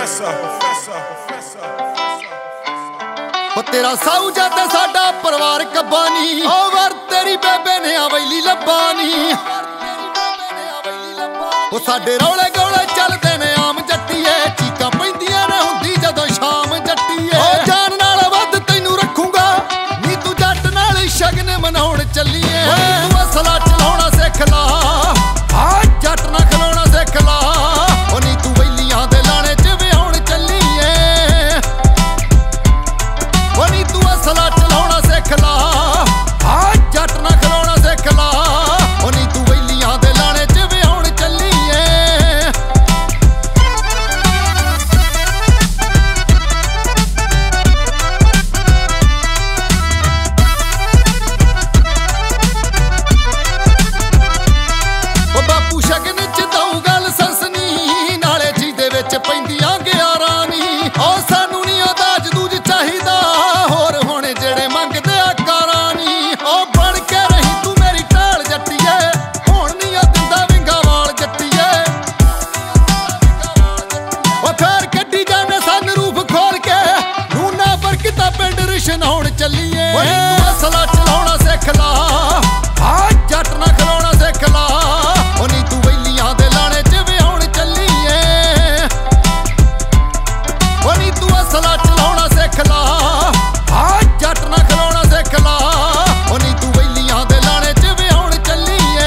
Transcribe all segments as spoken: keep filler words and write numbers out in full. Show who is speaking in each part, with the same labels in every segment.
Speaker 1: professor, professor, professor,
Speaker 2: ਉਹ ਤੇਰਾ ਸਾਊਜਾ ਤੇ ਸਾਡਾ ਪਰਿਵਾਰ ਕੱਬਾਨੀ ਉਹ ਵਰ ਤੇਰੀ ਬੇਬੇ ਨੇ ਆਵੈਲੀ ਲੱਬਾਨੀ ਉਹ ਸਾਡੇ ਰੌਲੇ ਗੋਲੇ ਚੱਲਦੇ ਨੇ ਆਮ ਜੱਟੀਏ ਚੀਕਾਂ ਪੈਂਦੀਆਂ ਨੇ ਹੁੰਦੀ ਜਦੋਂ ਸ਼ਾਮ ਜੱਟੀਏ ਉਹ ਜਾਨ ਨਾਲ ਵੱਧ ਤੈਨੂੰ ਰੱਖੂਗਾ ਨੀ ਤੂੰ ਜੱਟ ਨਾਲ ਸ਼ਗਨ ਮਨਾਉਣ ਚੱਲੀਏ ਤੂੰ ਅਸਲਾ ਚਲਾਉਣਾ ਸਿੱਖ ਲਾ ਆ ਜੱਟ ਨਾ ਖਲੋਣਾ ਸਿੱਖ ਲਾ ਉਹ ਨੀ ਤੂੰ ਵੈਲੀਆਂ ਦੇ ਲਾਣੇ ਚ ਵਿਆਉਣ ਚੱਲੀਏ ਉਹ ਨੀ ਤੂੰ ਅਸਲਾ ਚਲਾਉਣਾ ਸਿੱਖ ਲਾ ਆ ਜੱਟ ਨਾ ਖਲੋਣਾ ਸਿੱਖ ਲਾ ਉਹ ਨੀ ਤੂੰ ਵੈਲੀਆਂ ਦੇ ਲਾਣੇ ਚ ਵਿਆਉਣ ਚੱਲੀਏ ਉਹ ਬਾਪੂ ਸ਼ਗਨ ਚ ਦਊ ਗੱਲ ਸਸਨੀ ਨਾਲੇ ਜੀ ਦੇ ਵਿੱਚ ਪੈਂਦੀਆਂ ਗਿਆਰਾਂ ਨੀ ਉਹ ਸਾਨੂੰ ਨੀ ਉਹ ਦਾਜ ਦੂਜ ਚਾਹੀਦਾ ਹੋਰ ਹੁਣ ਜਿਹੜੇ ਮੰਗਦੇ ਆ ਕਾਰਾਂ ਨੀ ਉਹ ਬਣ ਕੇ ਰਹੀ ਤੂੰ ਮੇਰੀ ਢਾਲ ਜੱਟੀਏ ਹੁਣ ਨੀ ਆ ਦਿੰਦਾ ਵਿੰਗਾ ਵਾਲ ਜੱਟੀਏ ਉਹ ਫੇਰ ਕੱਢੀ ਜਾਣੇ ਸਨ ਰੂਪ ਖੋਲ ਕੇ ਨੂਨਾ ਬਰਕਤਾਂ ਪਿੰਡ ਰਿਸ਼ਨਾਉਣ ਚੱਲੀਏ ਓਏ ਤੂੰ ਅਸਲਾ ਚਲਾਉਣਾ ਸਿੱਖ ਲਾ ਆ ਜੱਟ ਨਾ ਖਲੋਣਾ ਸਿੱਖ ਲਾ ਉਹ ਨੀ ਤੂੰ ਵੈਲੀਆਂ ਦੇ ਲਾਣੇ ਚ ਵਿਆਉਣ ਚੱਲੀਏ ਉਹ ਨੀ ਤੂੰ ਅਸਲਾ ਚਲਾਉਣਾ ਸਿੱਖ ਲਾ ਆ ਜੱਟ ਨਾ ਖਲੋਣਾ ਸਿੱਖ ਲਾ ਉਹ ਨੀ ਤੂੰ ਵੈਲੀਆਂ ਦੇ ਲਾਣੇ ਚ ਵਿਆਉਣ ਚੱਲੀਏ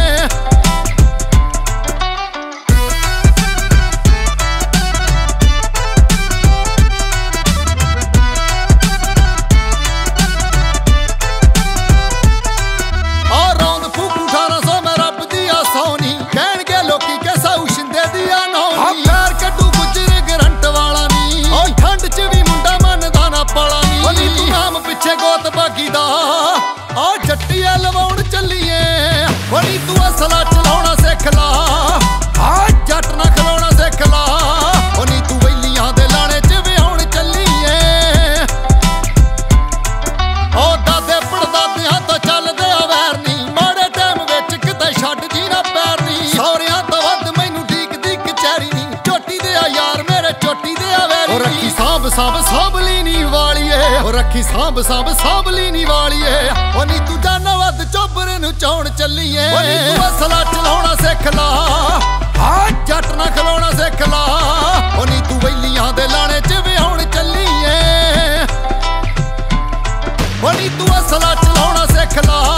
Speaker 2: ਆ ਰੌਂਦ ਫੂਕੂ ਅਠਾਰਾਂ ਸੌ ਮੈਂ ਰੱਬ ਦੀ ਆ ਸੌਣੀ ਕਹਿਣਗੇ ਲੋਕੀ ਕਿ ਸਾਊ ਸ਼ਿੰਦੇ ਦੀ ਆ ਨੌਣੀ ਪੈਰ ਕੱਢੂ ਗੁੱਜਰ ਗਰੰਟ ਵਾਲਾ ਨੀ ਓ ਠੰਡ ਚ ਵੀ ਮੁੰਡਾ ਮੰਨਦਾ ਨਾ ਪਾਲਾ ਨੀ ਓ ਨੀ ਤੂੰ ਨਾਮ ਪਿੱਛੇ ਗੋਤ ਬਾਗੀ ਦਾ ਆ ਜੱਟੀਆਂ ਲਵਾਉਣ ਚੱਲੀਏ ਓ ਨੀ ਤੂੰ ਅਸਲਾ ਚਲਾਉਣਾ ਸਿੱਖ ਲਾ ਆ ਜੱਟ ਨਾ ਖਲੋਣਾ ਸਿੱਖ ਲਾ ਓ ਨੀ ਤੂੰ ਵੈਲੀਆਂ ਦੇ ਲਾਣੇ ਚ ਵਿਆਉਣ ਚੱਲੀਏ ਓ ਦਾਦੇ ਪੜਦਾਦਿਆਂ ਤੋਂ ਚੱਲਦੇ ਆ ਵੈਰ ਨੀ ਮਾੜੇ ਟਾਈਮ ਵਿੱਚ ਕਿਤੇ ਛੱਡ ਜੀ ਨਾ ਪੈਰ ਨੀ ਸੌਰਿਆਂ ਤੋਂ ਵੱਧ ਮੈਨੂੰ ਢੀਕਦੀ ਕਚਹਿਰੀ ਨੀ ਚੋਟੀ ਦੇ ਆ ਯਾਰ ਮੇਰੇ ਚੋਟੀ ਦੇ ਆ ਵੈਰੀ ਓ ਰੱਖੀ ਸਾਂਭ ਸਾਂਭ ਸਾਂਭਲੀ ਨੀ ਵਾਲੀਏ ਓ ਰੱਖੀ ਸਾਂਭ ਸਾਂਭ ਸਾਂਭਲੀ ਨੀ ਵਾਲੀਏ ਓ ਨੀ ਤੂੰ ਜਾਨਾ ਵੱਧ ਚੋਬਰ ਨੂੰ ਚਾਉਣ ਚੱਲੀਏ ਓ ਨੀ ਤੂੰ ਅਸਲਾ ਚਲਾਉਣਾ ਸਿੱਖ ਲਾ ਆ ਜੱਟ ਨਾ ਖਲੋਣਾ ਸਿੱਖ ਲਾ ਓ ਨੀ ਤੂੰ ਵੈਲੀਆਂ ਦੇ ਲਾਣੇ ਚ ਵਿਆਉਣ ਚੱਲੀਏ ਓ ਨੀ ਤੂੰ ਅਸਲਾ ਚਲਾਉਣਾ ਸਿੱਖ ਲਾ